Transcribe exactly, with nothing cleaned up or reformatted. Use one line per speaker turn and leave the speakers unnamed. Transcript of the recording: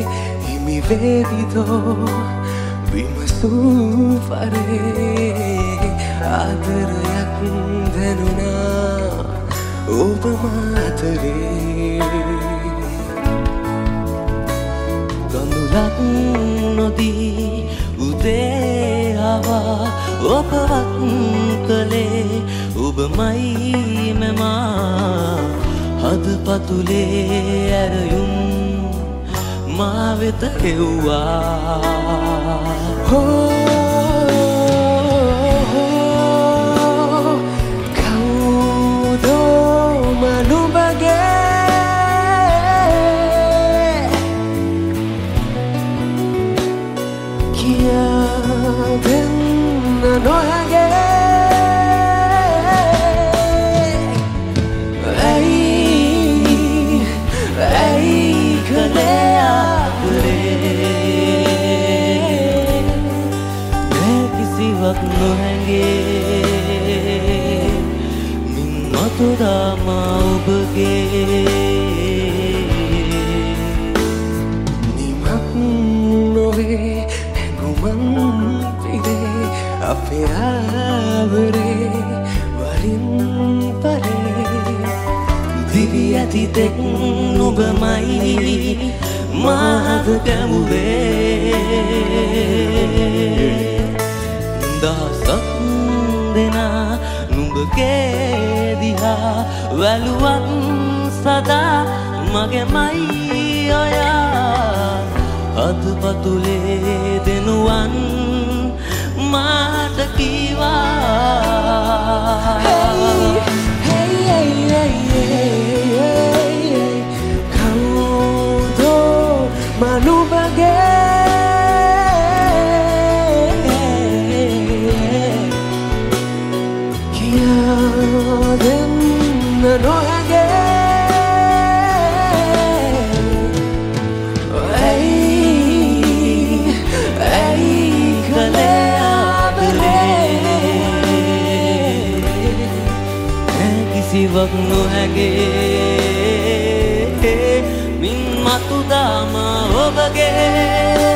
හිමි වේවිදෝ විමසූ පරේ ආදරයක් දැනුණා ඔබ මාතරේ ගඳුලක් නොදී උදේ හවා ඔබවත් කළේ ඔබමයි මෙමා හදපතුලේ ඇරයුම් මා වෙත එව්වා කවුදෝ මනුබගේ කියා දෙන්න නොහැගේ නොහැගේ මින් මතුදාමා ඔබගේ නිමක් නොවේ හැඟුමන් පිරේ අපේ ආවරේ වරින් පරේ දිවි ඇති තෙක් නුඹමයි මාද කැමුවේ දහසක් දෙනා නුඹගේ දිහා වැළුවත් සදා මගේමයි ඔයා හදපතුලේ දෙනුවන් මාට කීවා hey, hey, hey, hey, කවුදෝ මනුබගේ දෙන්න නොහැගේ ඇයි ඇයි කළේ ආදරේ කිසිවක් නොහැගේ මින් මතුදාම ඔබගේ